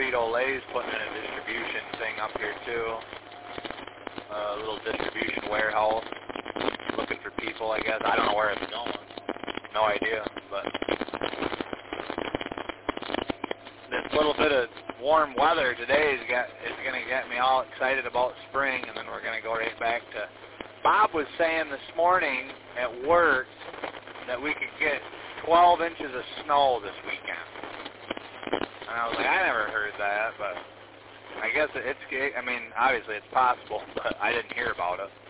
Frito-Lay's putting in a distribution thing up here too. A little distribution warehouse. Looking for people, I guess. I don't know where it's going. No idea. But this little bit of warm weather today is going to get me all excited about spring, and then we're going to go right back to... Bob was saying this morning at work that we could get 12 inches of snow this weekend. And I was like, I never heard that, but I guess I mean, obviously it's possible, but I didn't hear about it.